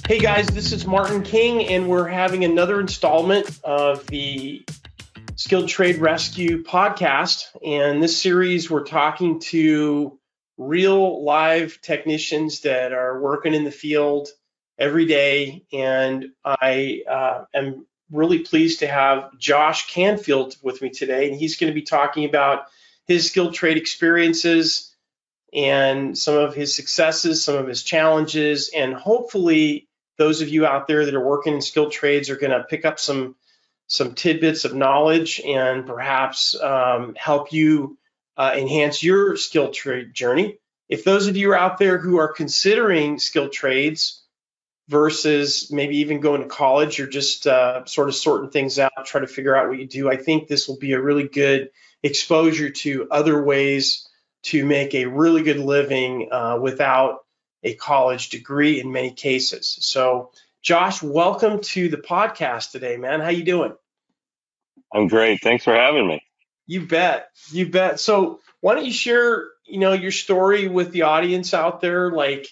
Hey guys, this is Martin King, and we're having another installment of the Skilled Trade Rescue podcast. And this series, we're talking to real live technicians that are working in the field every day. And I am really pleased to have Josh Canfield with me today, and he's going to be talking about his skilled trade experiences and some of his successes, some of his challenges, and hopefully those of you out there that are working in skilled trades are going to pick up some tidbits of knowledge and perhaps help you enhance your skilled trade journey. If those of you are out there who are considering skilled trades versus maybe even going to college or just sort of sorting things out, try to figure out what you do, I think this will be a really good exposure to other ways to make a really good living without a college degree in many cases. So, Josh, welcome to the podcast today, man. How you doing? I'm great. Thanks for having me. You bet. You bet. So, why don't you share, your story with the audience out there, like,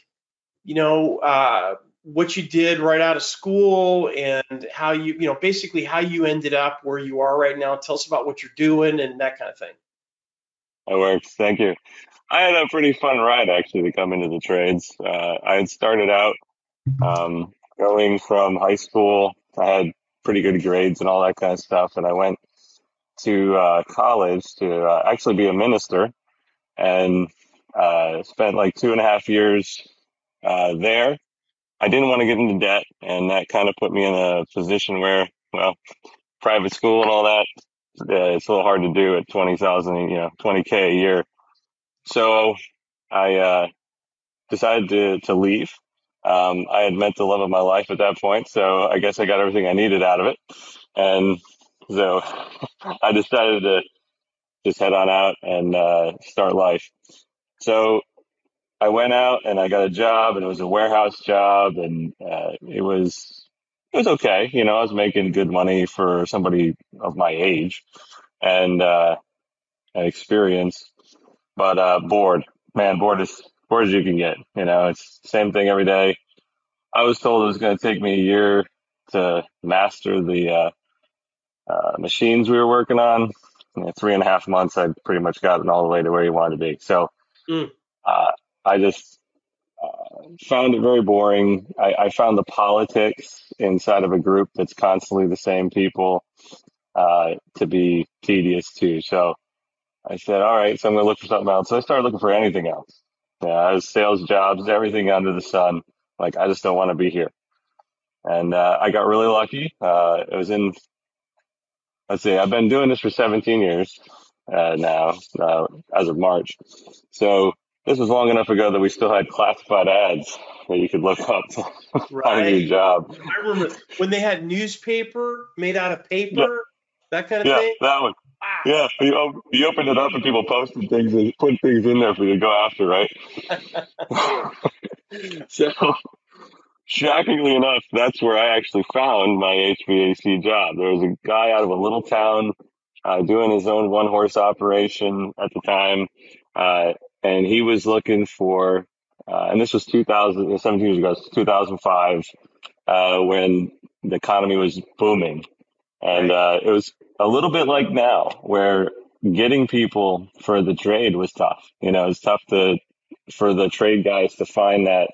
what you did right out of school and how you, basically how you ended up where you are right now. Tell us about what you're doing and that kind of thing. That works. Thank you. I had a pretty fun ride actually to come into the trades. I had started out going from high school. I had pretty good grades and all that kind of stuff, and I went to college to actually be a minister, and spent like 2.5 years there. I didn't want to get into debt, and that kind of put me in a position where, well, private school and all that, it's a little hard to do at 20,000, $20K a year. So I decided to leave. I had met the love of my life at that point, so I guess I got everything I needed out of it. And so I decided to just head on out and start life. So I went out and I got a job, and it was a warehouse job, and it was okay. I was making good money for somebody of my age and experience, but bored. Man, bored as you can get. It's the same thing every day. I was told it was going to take me a year to master the machines we were working on. 3.5 months, I'd pretty much gotten all the way to where you wanted to be. So I just found it very boring. I found the politics inside of a group that's constantly the same people to be tedious too. So I said, all right, so I'm going to look for something else. So I started looking for anything else. I was sales jobs, everything under the sun. Like, I just don't want to be here. And I got really lucky. It was in, let's see, I've been doing this for 17 years now, as of March. So this was long enough ago that we still had classified ads that you could look up to find a new job. I remember when they had newspaper made out of paper, that kind of thing. Yeah, that one. Wow. Yeah, you opened it up and people posted things and put things in there for you to go after, right? So, shockingly enough, that's where I actually found my HVAC job. There was a guy out of a little town doing his own one-horse operation at the time, and he was looking for, and this was 17 years ago, 2005, when the economy was booming. And it was a little bit like now, where getting people for the trade was tough. It's tough for the trade guys to find that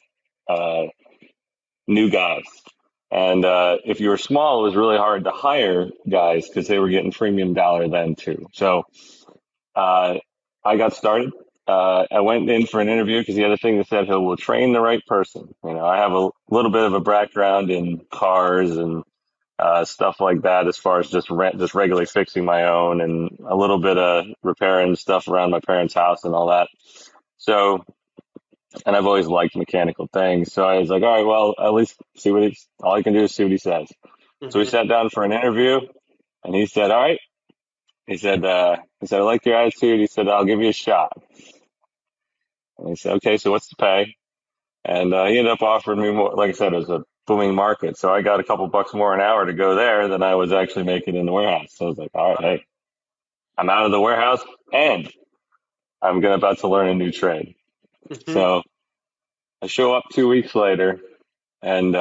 new guys. And if you were small, it was really hard to hire guys because they were getting premium dollar then too. So I got started. I went in for an interview because he had a thing that said he will train the right person. I have a little bit of a background in cars and stuff like that, as far as just regularly fixing my own and a little bit of repairing stuff around my parents' house and all that. So, and I've always liked mechanical things. So I was like, all right, well, at least all I can do is see what he says. Mm-hmm. So we sat down for an interview, and he said, all right. He said, I like your attitude. He said, I'll give you a shot. And he said, okay, so what's the pay? And he ended up offering me more. Like I said, it was a booming market. So I got a couple bucks more an hour to go there than I was actually making in the warehouse. So I was like, all right, hey, I'm out of the warehouse and I'm about to learn a new trade. Mm-hmm. So I show up 2 weeks later And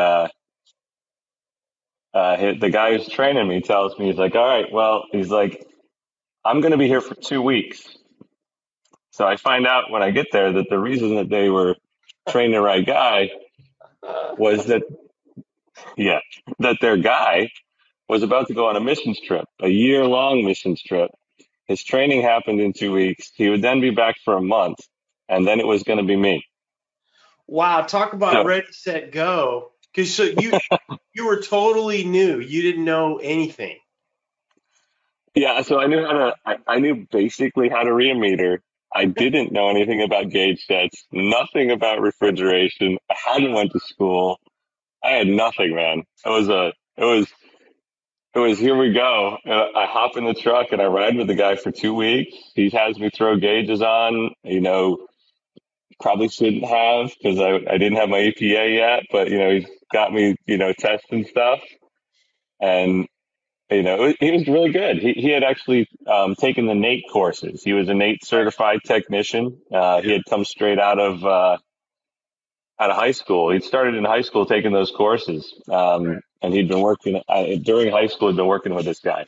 the guy who's training me tells me, he's like, all right, well, he's like, I'm going to be here for 2 weeks. So I find out when I get there that the reason that they were training the right guy was that their guy was about to go on a missions trip, a year-long missions trip. His training happened in 2 weeks. He would then be back for a month, and then it was going to be me. Wow, talk about ready, set, go. Because so you were totally new. You didn't know anything. Yeah, so I knew basically how to read a meter. I didn't know anything about gauge sets, nothing about refrigeration. I hadn't went to school. I had nothing, man. It was here we go. I hop in the truck and I ride with the guy for 2 weeks. He has me throw gauges on, probably shouldn't have because I didn't have my EPA yet, but, he's got me, testing stuff. And, he was really good. He had actually taken the NATE courses. He was a NATE certified technician. He had come straight out of high school. He'd started in high school taking those courses. And he'd been working during high school, he'd been working with this guy.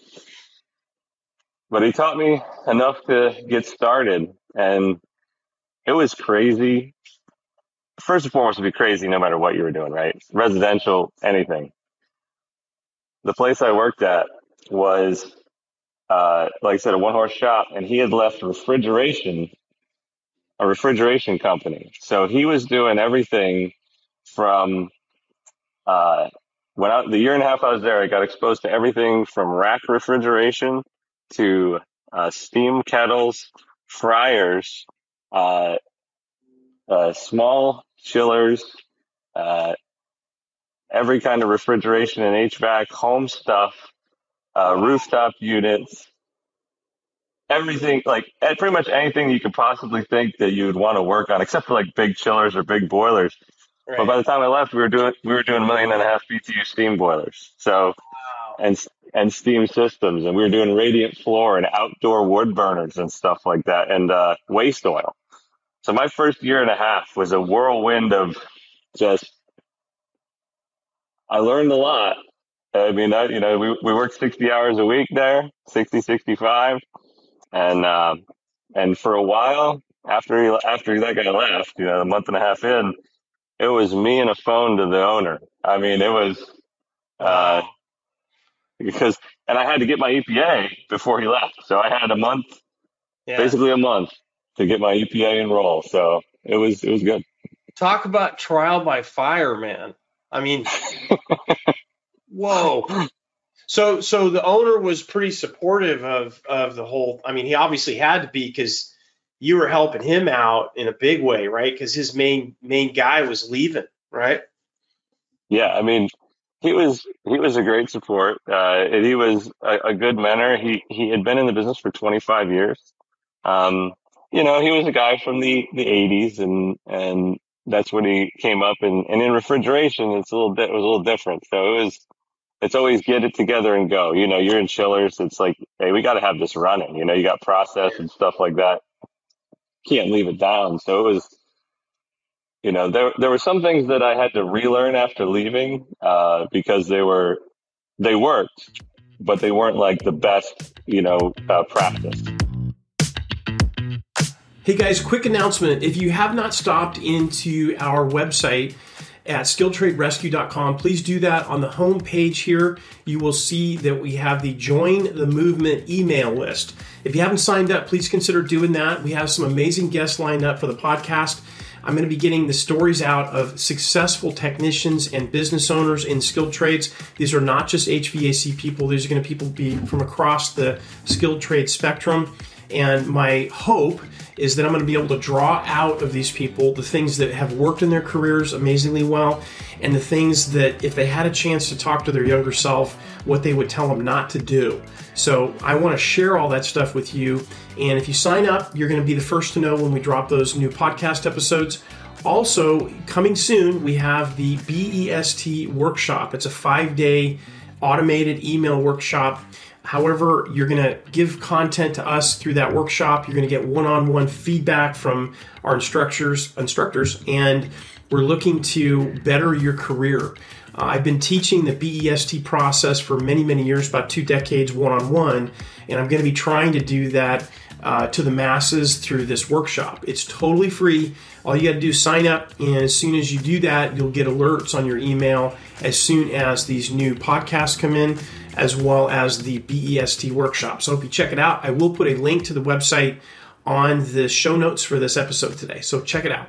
But he taught me enough to get started, and it was crazy. First and foremost, it'd be crazy no matter what you were doing, right? Residential, anything. The place I worked at was, like I said, a one-horse shop, and he had left a refrigeration company. So he was doing everything from, the year and a half I was there, I got exposed to everything from rack refrigeration to steam kettles, fryers, small chillers, every kind of refrigeration and HVAC, home stuff, rooftop units, everything, like pretty much anything you could possibly think that you would want to work on, except for like big chillers or big boilers. Right. But by the time I left, we were doing 1.5 million BTU steam boilers. So, wow. and steam systems, and we were doing radiant floor and outdoor wood burners and stuff like that, and waste oil. So my first year and a half was a whirlwind of I learned a lot. I mean, we worked 60 hours a week there, 60, 65. And for a while after that guy left, a month and a half in, it was me and a phone to the owner. I mean, it was, and I had to get my EPA before he left. So I had basically a month to get my EPA enroll. So it was good. Talk about trial by fire, man. I mean, whoa. So the owner was pretty supportive of the whole. I mean, he obviously had to be because you were helping him out in a big way, right? Because his main guy was leaving, right? Yeah, I mean, he was a great support. He was a good mentor. He had been in the business for 25 years. He was a guy from the 80s, and that's when he came up. And in refrigeration, it was a little different. So it's always get it together and go. You're in chillers. It's like, hey, we got to have this running. You got process and stuff like that. Can't leave it down. So it was, there were some things that I had to relearn after leaving, because they worked, but they weren't like the best, practice. Hey guys, quick announcement. If you have not stopped into our website at skilltraderescue.com, please do that. On the home page here, you will see that we have the Join the Movement email list. If you haven't signed up, please consider doing that. We have some amazing guests lined up for the podcast. I'm going to be getting the stories out of successful technicians and business owners in skilled trades. These are not just HVAC people. These are going to be from across the skilled trade spectrum. And my hope is that I'm going to be able to draw out of these people the things that have worked in their careers amazingly well, and the things that if they had a chance to talk to their younger self, what they would tell them not to do. So I want to share all that stuff with you. And if you sign up, you're going to be the first to know when we drop those new podcast episodes. Also, coming soon, we have the BEST workshop. It's a 5-day automated email workshop. However, you're going to give content to us through that workshop. You're going to get one-on-one feedback from our instructors, and we're looking to better your career. I've been teaching the BEST process for many, many years, about 2 decades, one-on-one, and I'm going to be trying to do that to the masses through this workshop. It's totally free. All you got to do is sign up, and as soon as you do that, you'll get alerts on your email as soon as these new podcasts come in, as well as the BEST workshop. So I hope you check it out. I will put a link to the website on the show notes for this episode today. So check it out.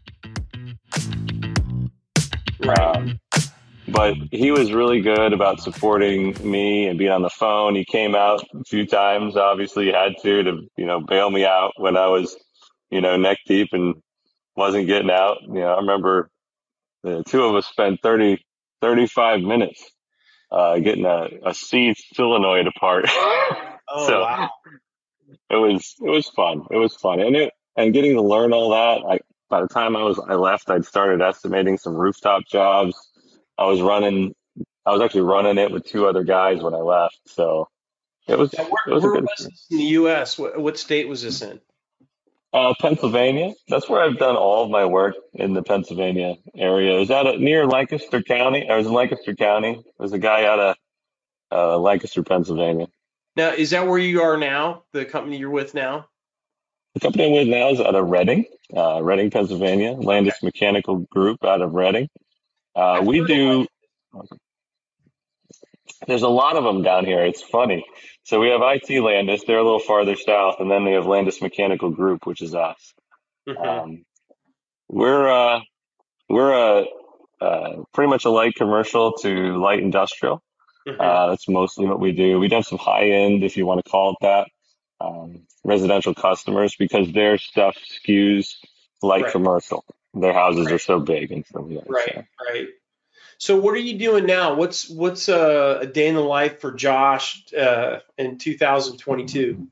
Right. But he was really good about supporting me and being on the phone. He came out a few times. Obviously, he had to bail me out when I was, neck deep and wasn't getting out. I remember the two of us spent 35 minutes getting a C solenoid apart. Oh, so wow. It was fun. It was fun, and getting to learn all that. By the time I left, I'd started estimating some rooftop jobs. I was actually running it with 2 other guys when I left. So it was. Now, It was a where good. was this in the U.S.? What state was this in? Pennsylvania. That's where I've done all of my work, in the Pennsylvania area. Is that near Lancaster County? I was in Lancaster County. There's a guy out of Lancaster, Pennsylvania. Now, is that where you are now? The company you're with now? The company I'm with now is out of Reading, Pennsylvania. Landis Mechanical Group out of Reading. We do. There's a lot of them down here. It's funny. So we have IT Landis. They're a little farther south, and then we have Landis Mechanical Group, which is us. Mm-hmm. We're pretty much a light commercial to light industrial. Mm-hmm. That's mostly what we do. We do have some high end, if you want to call it that, residential customers, because their stuff skews light Right. commercial. Their houses Right. are so big and stuff. Yeah, Right, so. right. So what are you doing now? What's a day in the life for Josh in 2022?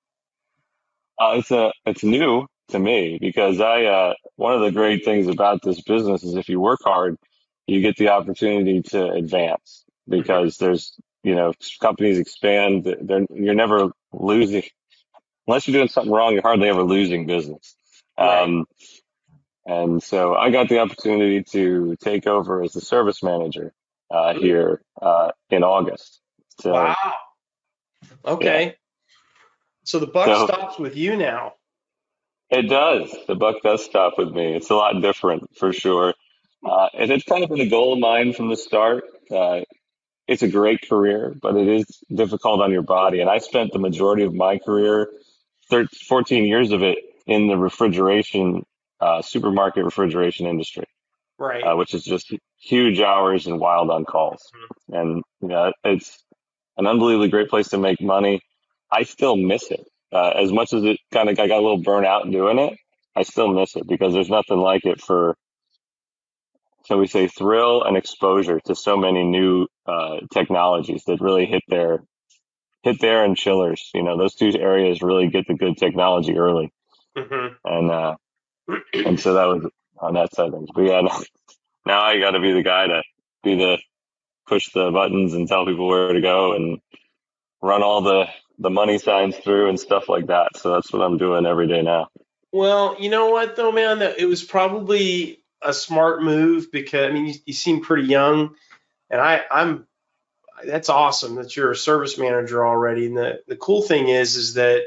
It's new to me, because one of the great things about this business is if you work hard, you get the opportunity to advance, because there's, companies expand. You're never losing unless you're doing something wrong. You're hardly ever losing business. Right. And so I got the opportunity to take over as the service manager here in August. So, Wow. Okay. Yeah. So the buck stops with you now. It does. The buck does stop with me. It's a lot different, for sure. And it's kind of been a goal of mine from the start. It's a great career, but it is difficult on your body. And I spent the majority of my career, 14 years of it, in the supermarket refrigeration industry. Right. Which is just huge hours and wild on calls. And it's an unbelievably great place to make money. I still miss it. As much as I got a little burnt out doing it, I still miss it, because there's nothing like it for, shall we say, thrill and exposure to so many new technologies that really hit there and chillers. Those 2 areas really get the good technology early. Mm-hmm. And so that was on that side of things. But yeah, now I got to be the guy to push the buttons and tell people where to go and run all the money signs through and stuff like that. So that's what I'm doing every day now. Well, you know what though, man? It was probably a smart move, because you seem pretty young, and I'm. That's awesome that you're a service manager already. And the cool thing is that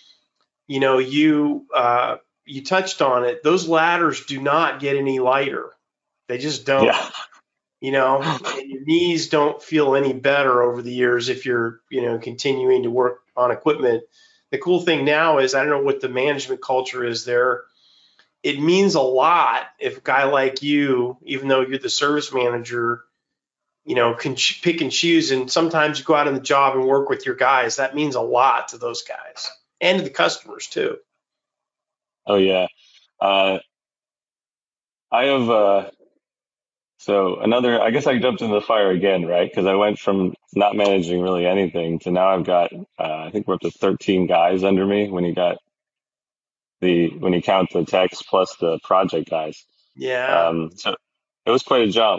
you touched on it. Those ladders do not get any lighter. They just don't. Yeah. And your knees don't feel any better over the years if you're, continuing to work on equipment. The cool thing now is, I don't know what the management culture is there. It means a lot if a guy like you, even though you're the service manager, can pick and choose. And sometimes you go out on the job and work with your guys. That means a lot to those guys and to the customers too. Oh yeah. I have, I guess I jumped into the fire again, right? Because I went from not managing really anything to now I've got, I think we're up to 13 guys under me when you count the techs plus the project guys. Yeah. So it was quite a jump.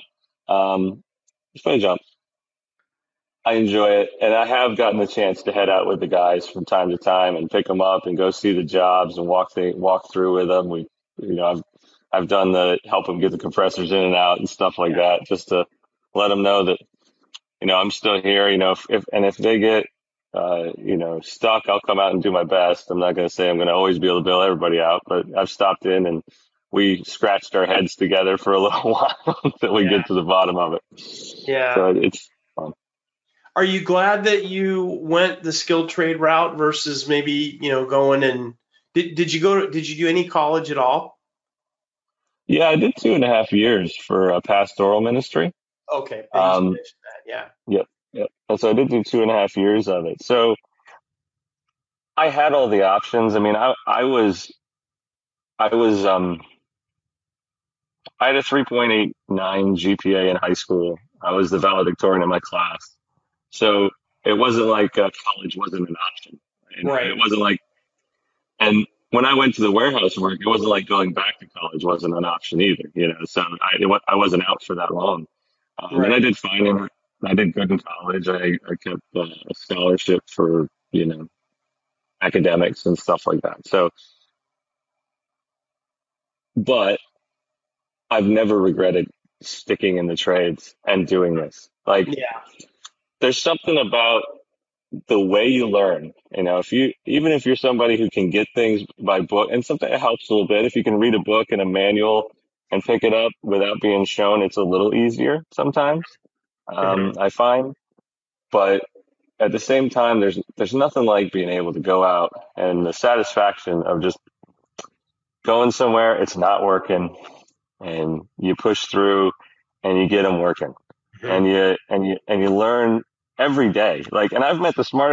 I enjoy it, and I have gotten the chance to head out with the guys from time to time and pick them up and go see the jobs and walk through with them. I've I've done the help them get the compressors in and out and stuff like that, just to let them know that, I'm still here. If they get, stuck, I'll come out and do my best. I'm not going to say I'm going to always be able to bail everybody out, but I've stopped in and we scratched our heads together for a little while until we get to the bottom of it. Yeah. So it's fun. Are you glad that you went the skilled trade route versus maybe, going and did you do any college at all? Yeah, I did 2.5 years for a pastoral ministry. Okay. Yeah. Yep. And so I did do 2.5 years of it. So I had all the options. I mean, I had a 3.89 GPA in high school. I was the valedictorian in my class. So it wasn't like college wasn't an option. Right. It wasn't like, and when I went to the warehouse work, it wasn't like going back to college wasn't an option either, so I wasn't out for that long. Right. And I did fine in it. I did good in college. I kept a scholarship for, academics and stuff like that. So, but I've never regretted sticking in the trades and doing this. Like, there's something about the way you learn. Even if you're somebody who can get things by book, and something that helps a little bit, if you can read a book and a manual and pick it up without being shown, it's a little easier sometimes. I find, but at the same time, there's nothing like being able to go out and the satisfaction of just going somewhere, it's not working, and you push through and you get them working, and you learn every day. Like, and I've met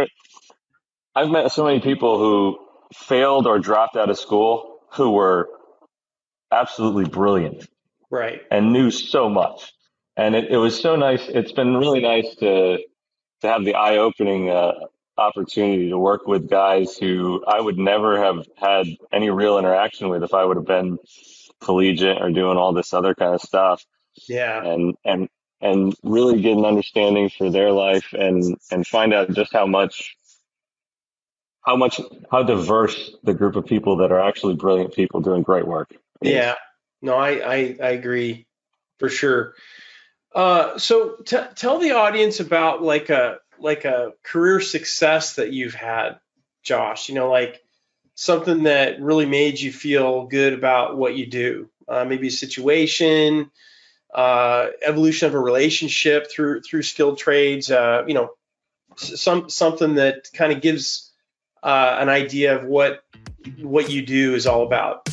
so many people who failed or dropped out of school who were absolutely brilliant, right, and knew so much. And it was so nice. It's been really nice to have the eye-opening opportunity to work with guys who I would never have had any real interaction with if I would have been collegiate or doing all this other kind of stuff. Yeah. And really get an understanding for their life and find out just how diverse the group of people that are actually brilliant people doing great work is. Yeah. No, I agree for sure. So tell the audience about like a career success that you've had, Josh, like something that really made you feel good about what you do. Maybe a situation, evolution of a relationship through skilled trades, something that kind of gives an idea of what you do is all about.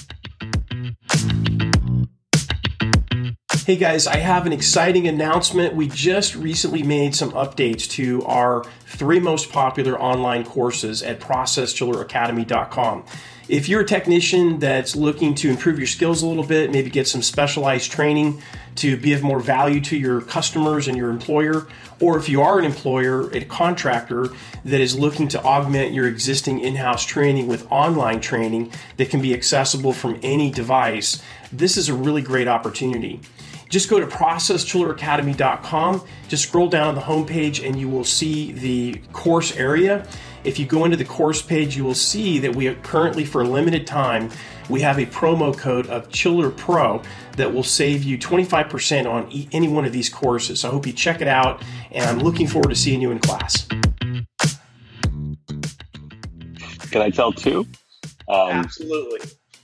Hey guys, I have an exciting announcement. We just recently made some updates to our 3 most popular online courses at ProcessChillerAcademy.com. If you're a technician that's looking to improve your skills a little bit, maybe get some specialized training to be of more value to your customers and your employer, or if you are an employer, a contractor that is looking to augment your existing in-house training with online training that can be accessible from any device, this is a really great opportunity. Just go to ProcessChillerAcademy.com, just scroll down on the homepage and you will see the course area. If you go into the course page, you will see that we are currently, for a limited time, we have a promo code of Chiller Pro that will save you 25% on any one of these courses. So I hope you check it out, and I'm looking forward to seeing you in class. Can I tell 2? Absolutely.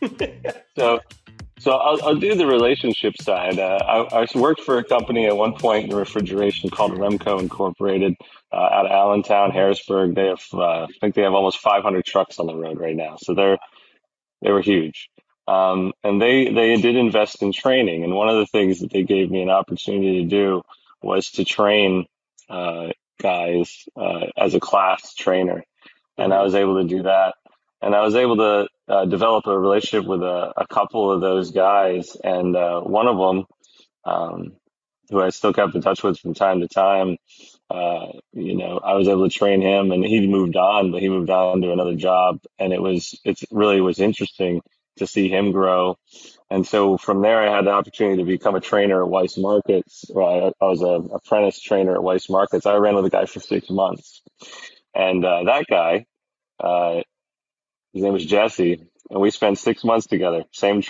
So I'll do the relationship side. I worked for a company at one point in refrigeration called Remco Incorporated out of Allentown, Harrisburg. They have, I think they have almost 500 trucks on the road right now. So they were huge. And they did invest in training. And one of the things that they gave me an opportunity to do was to train guys as a class trainer. And I was able to do that. And I was able to develop a relationship with a couple of those guys. And one of them, who I still kept in touch with from time to time, I was able to train him, and he moved on, but he moved on to another job. And it really was interesting to see him grow. And so from there, I had the opportunity to become a trainer at Weiss Markets. I was an apprentice trainer at Weiss Markets. I ran with a guy for 6 months. And that guy, his name was Jesse, and we spent 6 months together. Same truck,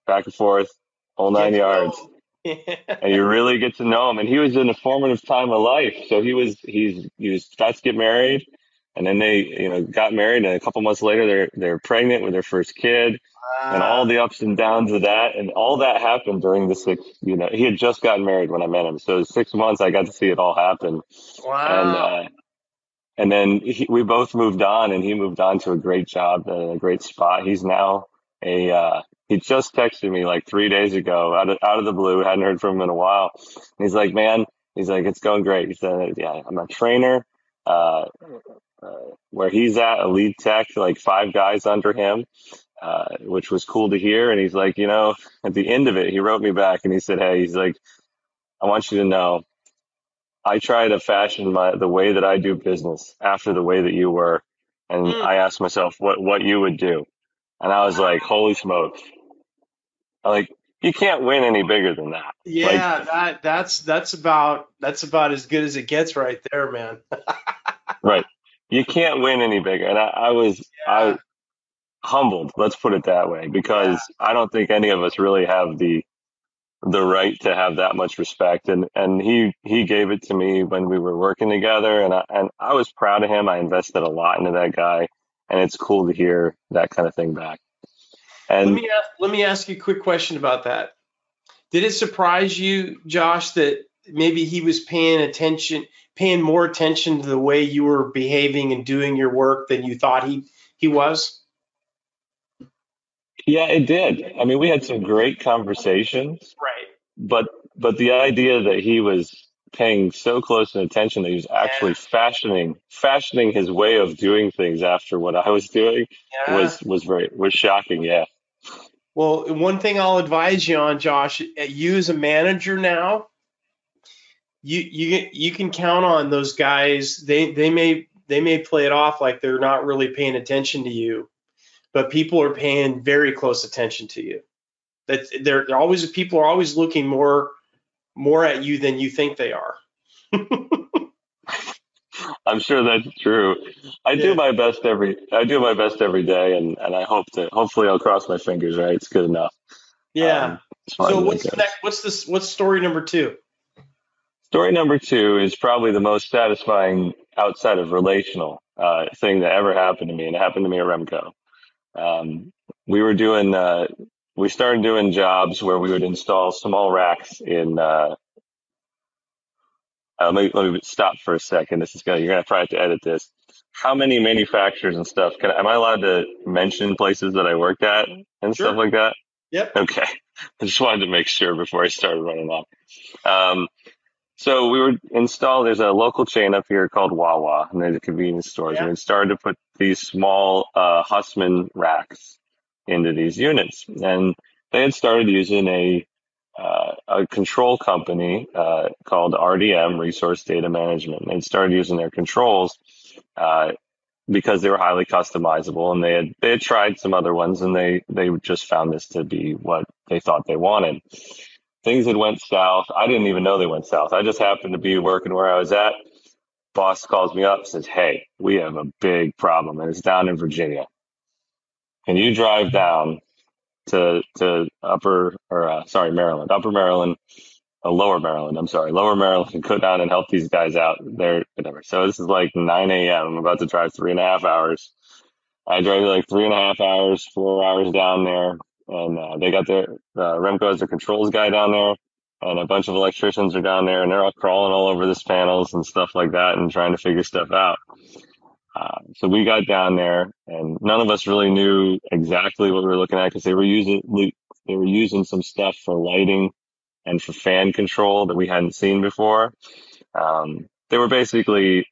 back and forth, whole Get nine to know yards. 'em. And you really get to know him. And he was in a formative time of life. So he was about to get married, and then they, got married, and a couple months later they're pregnant with their first kid, and all Ah, the ups and downs of that, and all that happened during the he had just gotten married when I met him. So 6 months I got to see it all happen. And, wow. and then we both moved on, and he moved on to a great job, a great spot. He's now he just texted me like 3 days ago out of the blue. Hadn't heard from him in a while. And he's like, man, he's like, it's going great. He said, yeah, I'm a trainer, uh, where he's at, a lead tech, like 5 guys under him, which was cool to hear. And he's like, at the end of it, he wrote me back and he said, hey, he's like, I want you to know, I try to fashion the way that I do business after the way that you were. And Mm, I asked myself what you would do. And I was like, holy smokes. Like, you can't win any bigger than that. Like, yeah, that's about as good as it gets right there, man. right. You can't win any bigger. And I Yeah, humbled, let's put it that way, yeah. because I don't think any of us really have the right to have that much respect. And he gave it to me when we were working together. And I was proud of him. I invested a lot into that guy. And it's cool to hear that kind of thing back. And Let me ask you a quick question about that. Did it surprise you, Josh, that maybe he was paying more attention to the way you were behaving and doing your work than you thought he was? yeah, it did. I mean, we had some great conversations. Right. But the idea that he was paying so close an attention that he was actually Yeah. fashioning his way of doing things after what I was doing Yeah. was shocking. Yeah. Well, one thing I'll advise you on, Josh, you as a manager now, you can count on those guys. They may play it off like they're not really paying attention to you, but people are paying very close attention to you. That they're always people are always looking more at you than you think they are. I'm sure that's true. Yeah. I do my best every day, and I hopefully I'll cross my fingers, right? It's good enough. Yeah. As far So as that what's the next? goes. What's story number two? Story number two is probably the most satisfying outside of relational, thing that ever happened to me, and it happened to me at Remco. Um, we were doing, we started doing jobs where we would install small racks in, let me stop for a second. You're going to probably have to edit this. How many manufacturers and stuff am I allowed to mention places that I worked at and stuff Sure. like that? Yep. Okay. I just wanted to make sure before I started running off. Um, so we were installed, there's a local chain up here called Wawa, and there's convenience stores. And Yeah. we started to put these small, Hussmann racks into these units. And they had started using a control company, called RDM, Resource Data Management. And they'd started using their controls, uh, because they were highly customizable, and they had tried some other ones, and they just found this to be what they thought they wanted. Things had went south. I didn't even know they went south. I just happened to be working where I was at. Boss calls me up, says, "Hey, we have a big problem, and it's down in Virginia. Can you drive down to Maryland, upper Maryland, lower Maryland, I'm sorry, lower Maryland, and go down and help these guys out there, whatever." So this is like 9 a.m. I'm about to drive 3.5 hours. I drove like 3.5 hours, 4 hours down there, and they got Remco as their controls guy down there, and a bunch of electricians are down there, and they're all crawling all over this panels and stuff like that, and trying to figure stuff out. So we got down there, and none of us really knew exactly what we were looking at, because they were using some stuff for lighting and for fan control that we hadn't seen before. Um, they were basically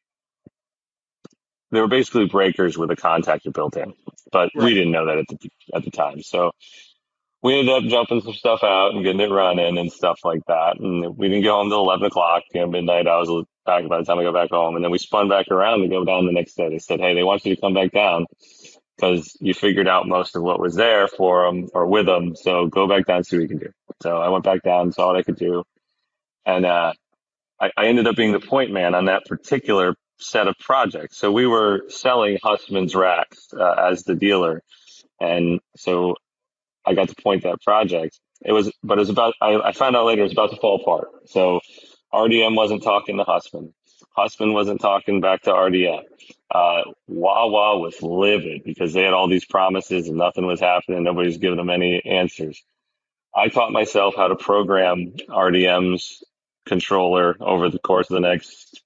they were basically breakers with a contactor built in, but we Right. didn't know that at the time. So we ended up jumping some stuff out and getting it running and stuff like that. And we didn't get home till 11 o'clock, midnight. I was back by the time I got back home, and then we spun back around to go down the next day. They said, "Hey, they want you to come back down because you figured out most of what was there for them or with them. So go back down and see what you can do." So I went back down, saw what I could do, and I ended up being the point man on that particular set of projects. So we were selling Hussmann's racks, as the dealer. And so I got to point that project. But it was about, I found out later it was about to fall apart. So RDM wasn't talking to Hussman. Hussman wasn't talking back to RDM. Wawa was livid because they had all these promises and nothing was happening. Nobody was giving them any answers. I taught myself how to program RDM's controller over the course of the next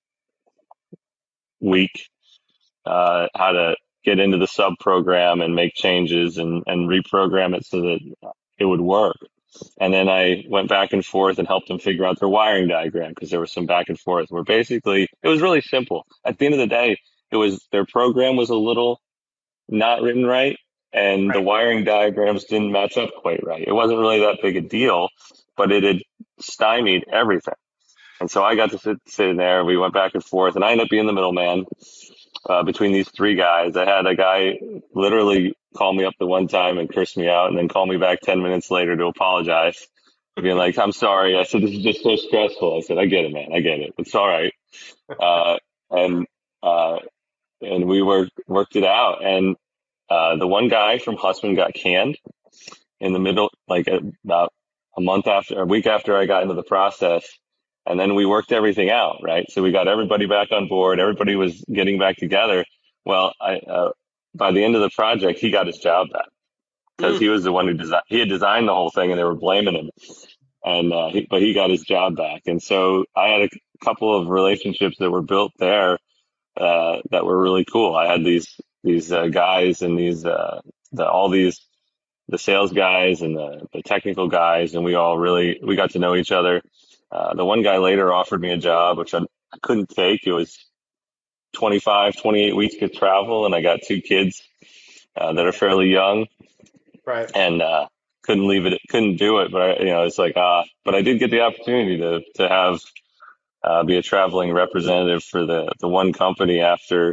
week, how to get into the sub program and make changes and reprogram it so that it would work. And then I went back and forth and helped them figure out their wiring diagram because there was some back and forth where basically it was really simple. At the end of the day, it was their program was a little not written right and the Right. wiring diagrams didn't match up quite right. It wasn't really that big a deal, but it had stymied everything. And so I got to sit in there. We went back and forth, and I ended up being the middleman between these three guys. I had a guy literally call me up the one time and curse me out, and then call me back 10 minutes later to apologize, being like, "I'm sorry." I said, "This is just so stressful." I said, "I get it, man. I get it. It's all right." Uh, and uh, and we worked it out. And the one guy from Hussman got canned in the middle, like about a week after I got into the process. And then we worked everything out, right? So we got everybody back on board. Everybody was getting back together. Well, by the end of the project, he got his job back because Mm. he was the one he had designed the whole thing and they were blaming him. And, but he got his job back. And so I had a couple of relationships that were built there, that were really cool. I had these guys and all these, the sales guys and the technical guys, and we got to know each other. The one guy later offered me a job, which I couldn't take. It was 25, 28 weeks of travel, and I got two kids that are fairly young, Right. and couldn't do it. But it's like, but I did get the opportunity to have be a traveling representative for the one company after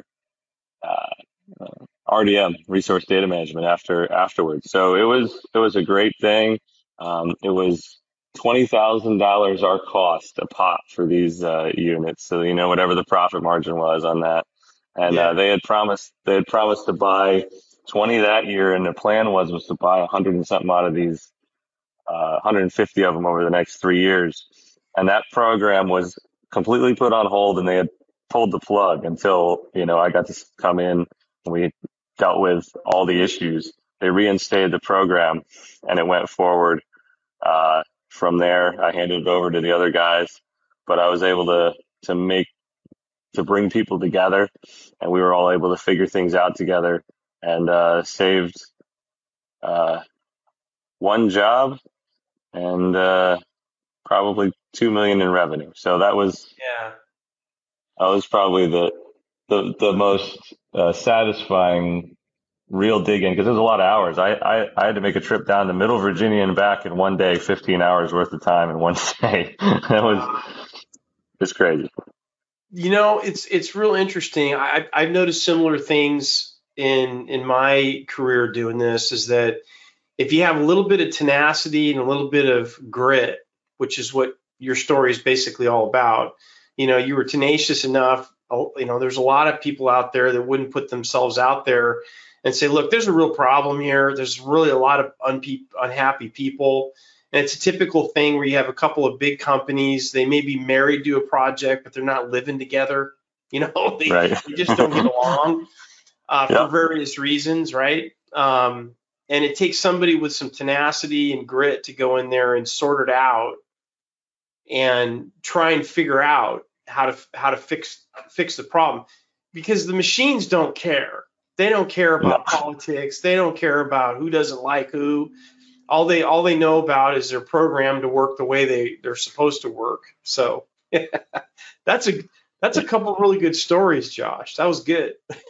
RDM, Resource Data Management, afterwards. So it was a great thing. It was $20,000 our cost a pop for these units. So whatever the profit margin was on that, and Yeah. they had promised to buy 20 that year, and the plan was to buy 100 and something out of these, 150 of them over the next 3 years, and that program was completely put on hold, and they had pulled the plug until I got to come in and we dealt with all the issues. They reinstated the program, and it went forward. From there, I handed it over to the other guys, but I was able to bring people together, and we were all able to figure things out together, and saved one job and probably 2 million in revenue. So Yeah. that was probably the most satisfying real digging, because there's a lot of hours. I had to make a trip down to Middle Virginia and back in one day, 15 hours worth of time in one day. That was it's crazy. It's real interesting. I've noticed similar things in my career doing this. Is that if you have a little bit of tenacity and a little bit of grit, which is what your story is basically all about, you were tenacious enough. There's a lot of people out there that wouldn't put themselves out there and say, look, there's a real problem here. There's really a lot of unhappy people. And it's a typical thing where you have a couple of big companies. They may be married to a project, but they're not living together. Right. They just don't get along for Yeah. various reasons, right? And it takes somebody with some tenacity and grit to go in there and sort it out and try and figure out how to fix the problem, because the machines don't care. They don't care No. about politics. They don't care about who doesn't like who. All they know about is they're programmed to work the way they're supposed to work. So that's a couple of really good stories, Josh. That was good.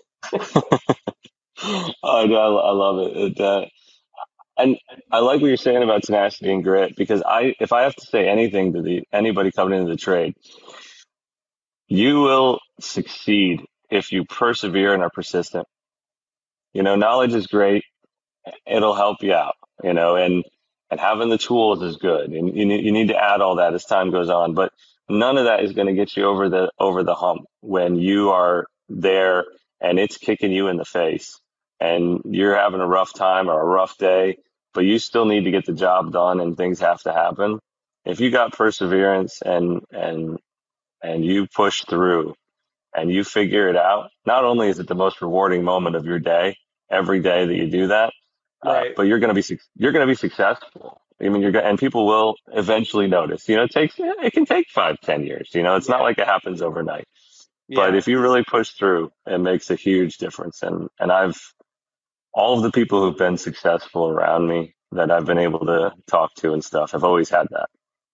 I love it. And I like what you're saying about tenacity and grit, because if I have to say anything to anybody coming into the trade, you will succeed if you persevere and are persistent. Knowledge is great. It'll help you out, and having the tools is good. And you need to add all that as time goes on, but none of that is going to get you over the hump when you are there and it's kicking you in the face and you're having a rough time or a rough day. but you still need to get the job done and things have to happen. If you got perseverance and you push through and you figure it out, not only is it the most rewarding moment of your day, every day that you do that, Right. but you're going to be successful. I mean, and people will eventually notice. It can take 5, 10 years. It's not Yeah. like it happens overnight. But Yeah. if you really push through, it makes a huge difference. And all of the people who've been successful around me that I've been able to talk to and stuff have always had that.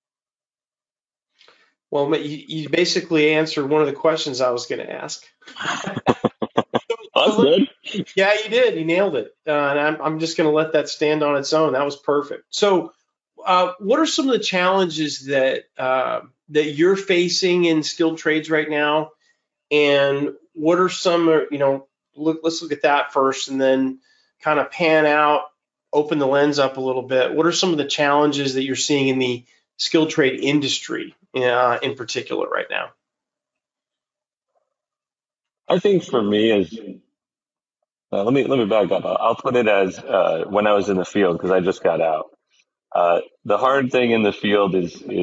Well, you basically answered one of the questions I was going to ask. That's So good. yeah, you did. You nailed it. And I'm just going to let that stand on its own. That was perfect. So, what are some of the challenges that you're facing in skilled trades right now? And what are some, let's look at that first, and then kind of pan out, open the lens up a little bit. What are some of the challenges that you're seeing in the skilled trade industry, in particular, right now? I think for me is let me back up. I'll put it as when I was in the field because I just got out. The hard thing in the field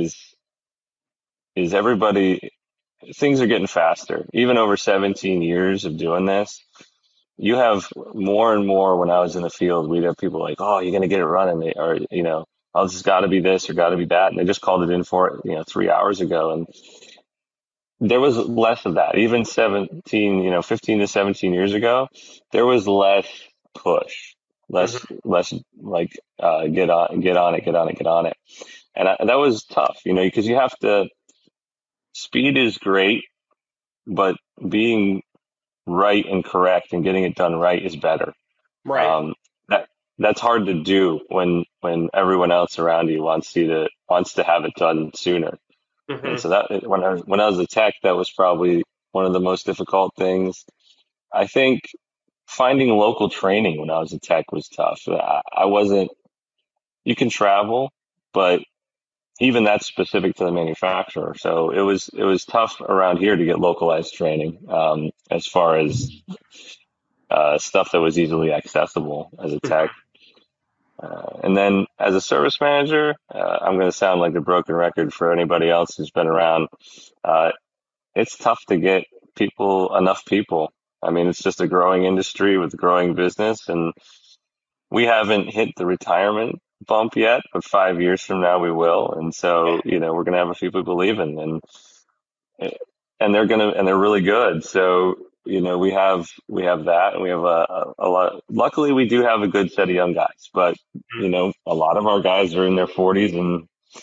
is everybody things are getting faster. Even over 17 years of doing this, you have more and more. When I was in the field, we'd have people like, "Oh, you're gonna get it running," or "Oh, this has got to be this or got to be that," and they just called it in for it, 3 hours ago, and there was less of that. Even 15 to 17 years ago, there was less push, Hmm. less like get on, get on it, get on it, get on it, and that was tough, because you have to. Speed is great, but being right and correct and getting it done right is better. Right. Um, that that's hard to do when everyone else around you wants to have it done sooner. And Hmm. so that when I was a tech, that was probably one of the most difficult things. I think finding local training when I was a tech was tough. I wasn't. You can travel, but even that's specific to the manufacturer. So it was tough around here to get localized training as far as stuff that was easily accessible as a tech. And then as a service manager, I'm going to sound like a broken record for anybody else who's been around. Uh, it's tough to get enough people. I mean, it's just a growing industry with growing business, and we haven't hit the retirement bump yet, but 5 years from now we will. And so, we're going to have a few people leaving, and they're really good. So, we have that, and we have a lot. Luckily, we do have a good set of young guys, but a lot of our guys are in their 40s and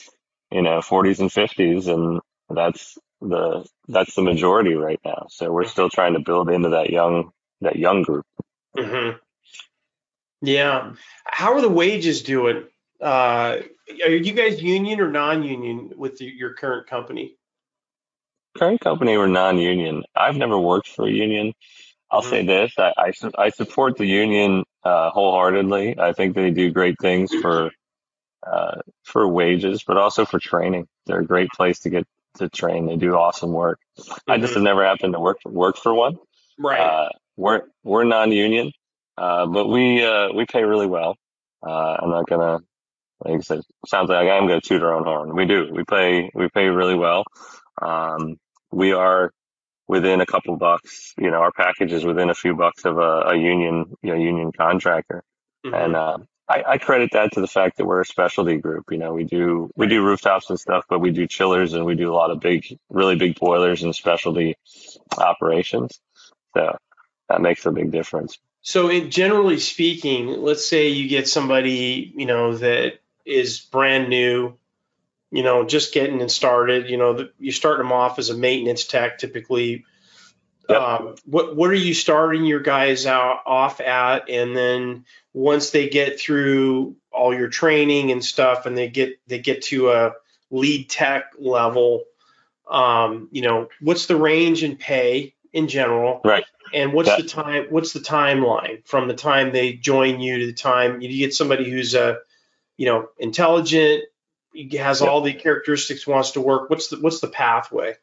40s and 50s, and that's the majority right now. So we're still trying to build into that young group. Hmm. Yeah. How are the wages doing? Are you guys union or non-union with your current company? Current company, we're non-union. I've never worked for a union. I'll Hmm. say this: I support the union wholeheartedly. I think they do great things for wages, but also for training. They're a great place to get to train. They do awesome work. I just Hmm. have never happened to work for one. Right. Uh, we're non-union, but we pay really well. I'm not gonna, like I said, sounds like I'm gonna toot our own horn. We do. We pay really well. Um, we are within a couple bucks. Our package is within a few bucks of a union, contractor, and Hmm. I credit that to the fact that we're a specialty group. We do Right. rooftops and stuff, but we do chillers and we do a lot of really big boilers and specialty operations. So that makes a big difference. So, generally speaking, let's say you get somebody, that is brand new, just getting it started. You start them off as a maintenance tech, typically. Yep. What are you starting your guys out off at, and then once they get through all your training and stuff, and they get to a lead tech level, what's the range in pay in general, Right. and what's Yeah. the time? What's the timeline from the time they join you to the time you get somebody who's intelligent, he has Yep. all the characteristics, wants to work. What's the pathway?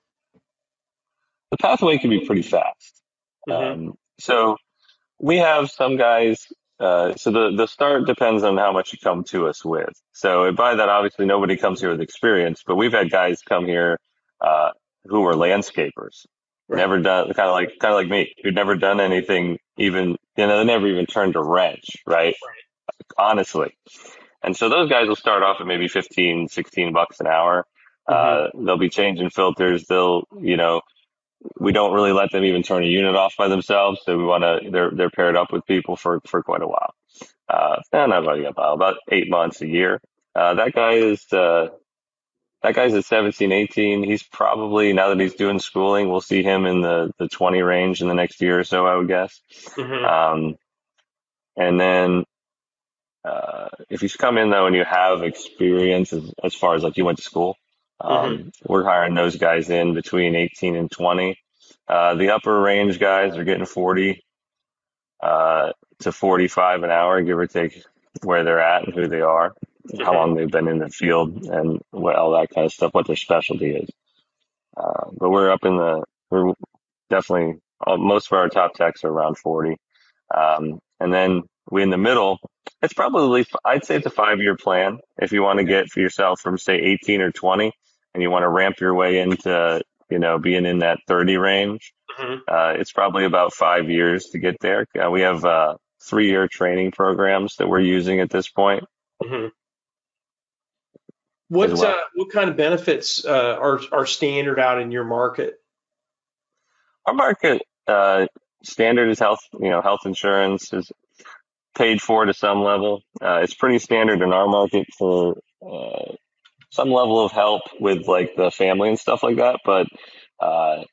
The pathway can be pretty fast. Hmm. So we have some guys. So the start depends on how much you come to us with. So by that, obviously nobody comes here with experience, but we've had guys come here, who were landscapers, Right. never done, kind of like me, who'd never done anything even, they never even turned a wrench, right? Honestly. And so those guys will start off at maybe 15, 16 bucks an hour. Mm-hmm. They'll be changing filters. We don't really let them even turn a unit off by themselves. So they're paired up with people for quite a while. Not about a while, about 8 months, a year. That guy's at 17, 18. He's probably, now that he's doing schooling, we'll see him in the 20 range in the next year or so, I would guess. Mm-hmm. Um, and then, if you come in though and you have experience as far as like you went to school, Mm-hmm. we're hiring those guys in between 18 and 20. The upper range guys are getting 40 to 45 an hour, give or take where they're at and who they are, how Mm-hmm. long they've been in the field, and what all that kind of stuff, what their specialty is. But we're definitely, most of our top techs are around 40. And then we in the middle, it's probably, I'd say it's a 5-year plan. If you want to get for yourself from say 18 or 20 and you want to ramp your way into, being in that 30 range, Mm-hmm. it's probably about 5 years to get there. We have 3-year training programs that we're using at this point Mm-hmm. as well. What kind of benefits are standard out in your market? Our market, standard is health insurance is paid for to some level. It's pretty standard in our market for some level of help with like the family and stuff like that. But uh,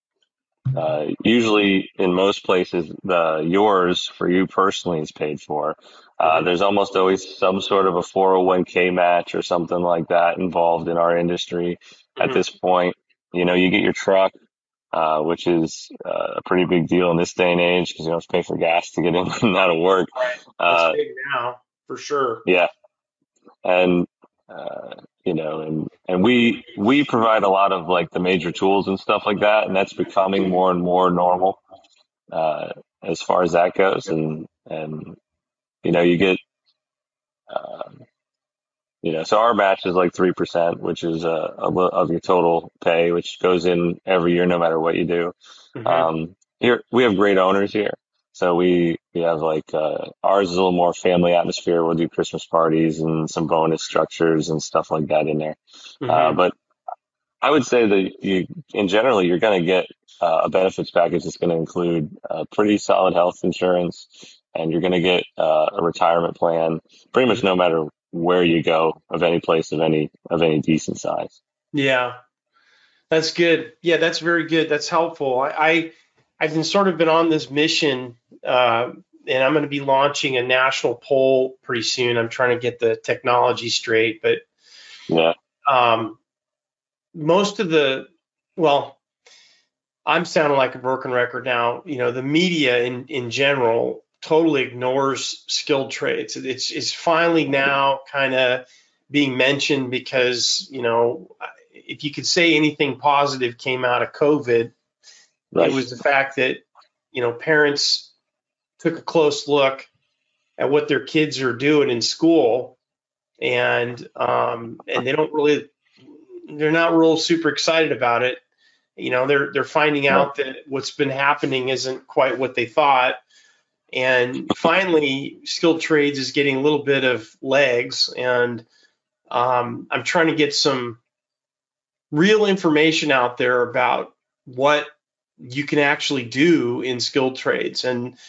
usually in most places, yours for you personally is paid for. Mm-hmm. There's almost always some sort of a 401k match or something like that involved in our industry at Mm-hmm. this point. You get your truck, which is a pretty big deal in this day and age because you don't have to pay for gas to get in and out of work. Right. That's Uh, big now, for sure. yeah, and uh, and we provide a lot of like the major tools and stuff like that, and that's becoming more and more normal uh, as far as that goes. And you get uh, so our match is like 3%, which is of your total pay, which goes in every year no matter what you do. Mm-hmm. Here we have great owners here. So we have like, ours is a little more family atmosphere. We'll do Christmas parties and some bonus structures and stuff like that in there. Mm-hmm. But I would say that in general, you're going to get a benefits package that's going to include pretty solid health insurance, and you're going to get a retirement plan pretty much no matter where you go of any place of any decent size. Yeah, that's good. Yeah, that's very good. That's helpful. I've been on this mission, and I'm going to be launching a national poll pretty soon. I'm trying to get the technology straight, but Yeah. um, most of the, well, I'm sounding like a broken record now. The media in general totally ignores skilled trades. It's finally now kind of being mentioned because, if you could say anything positive came out of COVID, it Right. was the fact that, parents took a close look at what their kids are doing in school, and they're not real super excited about it. They're finding Right. out that what's been happening isn't quite what they thought. And finally, skilled trades is getting a little bit of legs, and I'm trying to get some real information out there about what you can actually do in skilled trades. And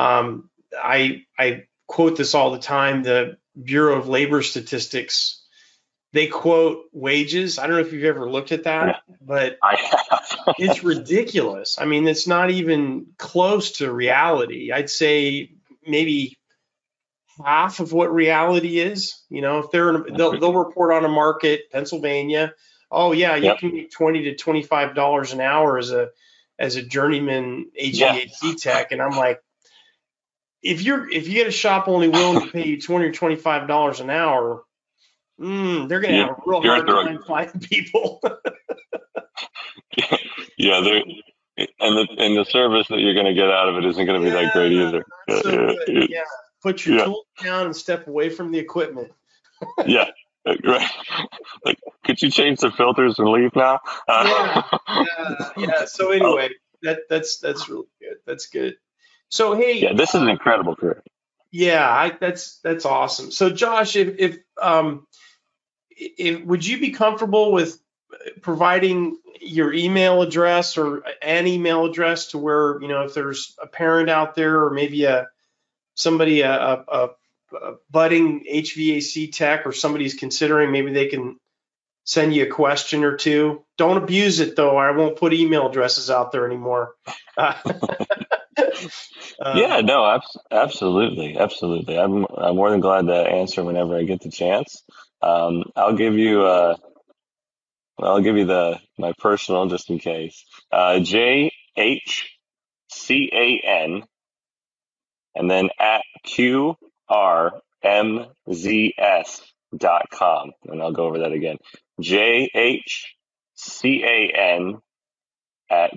I quote this all the time. The Bureau of Labor Statistics, they quote wages. I don't know if you've ever looked at Yeah. that, but I have. it's ridiculous. I mean, it's not even close to reality. I'd say maybe half of what reality is. If they'll report on a market, Pennsylvania. Oh yeah, you Yep. can make $20 to $25 an hour as a journeyman HVAC tech, and I'm like, if you get a shop only willing to pay you $20 or $25 an hour, they're going to have a real You're at hard the right. time finding people. Yeah, and the service that you're going to get out of it isn't going to be that great either. Not so good. Yeah. put your tools down and step away from the equipment. Yeah. Right. Like, could you change the filters and leave now? Yeah. So anyway, that's really good. That's good. So hey, yeah, this is an incredible career. Yeah, that's awesome. So Josh, if would you be comfortable with providing your email address or an email address to where, if there's a parent out there or maybe a budding HVAC tech or somebody's considering, maybe they can send you a question or two. Don't abuse it though. I won't put email addresses out there anymore. Yeah, no, absolutely. I'm more than glad to answer whenever I get the chance. I'll give you my personal just in case. JHCAN and then at QRMZS.com. And I'll go over that again. JHCAN at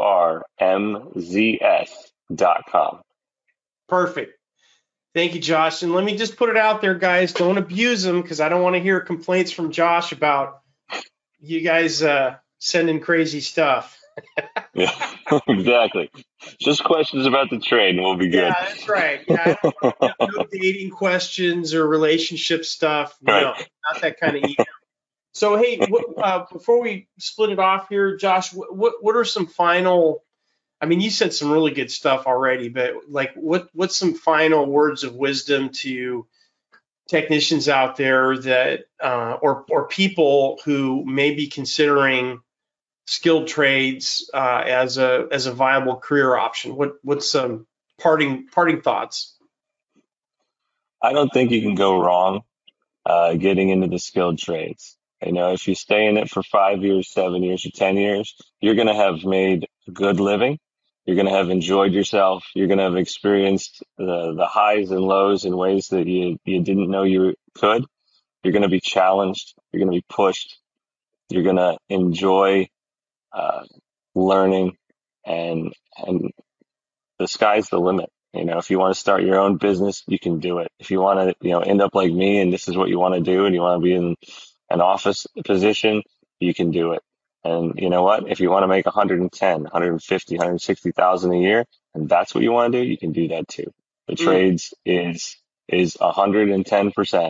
QRMZS.com. Perfect. Thank you, Josh. And let me just put it out there, guys. Don't abuse them, because I don't want to hear complaints from Josh about you guys sending crazy stuff. Yeah, exactly. Just questions about the trade and we'll be good. Yeah, that's right. Yeah, no dating questions or relationship stuff. Right. No, not that kind of email. So, hey, before we split it off here, Josh, what are some final? I mean, you said some really good stuff already, but like, what's some final words of wisdom to technicians out there that, or people who may be considering skilled trades as a viable career option? What's some parting thoughts? I don't think you can go wrong getting into the skilled trades. If you stay in it for 5 years, 7 years, or 10 years, you're going to have made a good living. You're going to have enjoyed yourself. You're going to have experienced the highs and lows in ways that you didn't know you could. You're going to be challenged. You're going to be pushed. You're going to enjoy learning, and the sky's the limit. If you want to start your own business, you can do it. If you want to, end up like me and this is what you want to do and you want to be in an office position, you can do it. And you know what? If you want to make 110, 150, 160,000 a year, and that's what you want to do, you can do that too. The trades is 110%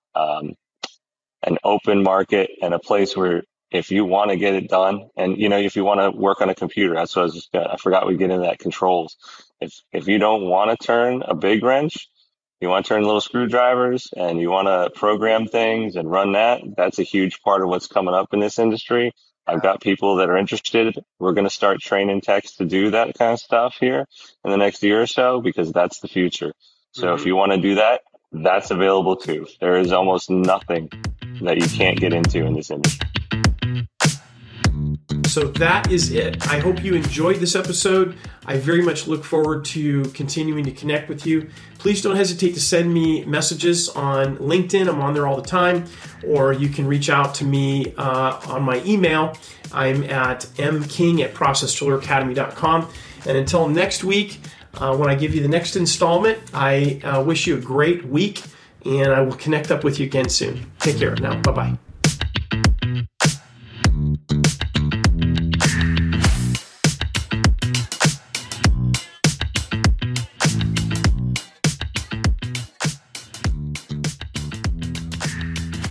an open market and a place where if you want to get it done, and if you want to work on a computer, that's what I forgot we get into that controls. If you don't want to turn a big wrench, you want to turn little screwdrivers and you want to program things and run that's a huge part of what's coming up in this industry. I've got people that are interested. We're going to start training techs to do that kind of stuff here in the next year or so, because that's the future. So if you want to do that, that's available too. There is almost nothing that you can't get into in this industry. So that is it. I hope you enjoyed this episode. I very much look forward to continuing to connect with you. Please don't hesitate to send me messages on LinkedIn. I'm on there all the time. Or you can reach out to me on my email. I'm at mking@processtooleracademy.com. And until next week, when I give you the next installment, I wish you a great week, and I will connect up with you again soon. Take care. Now, bye-bye.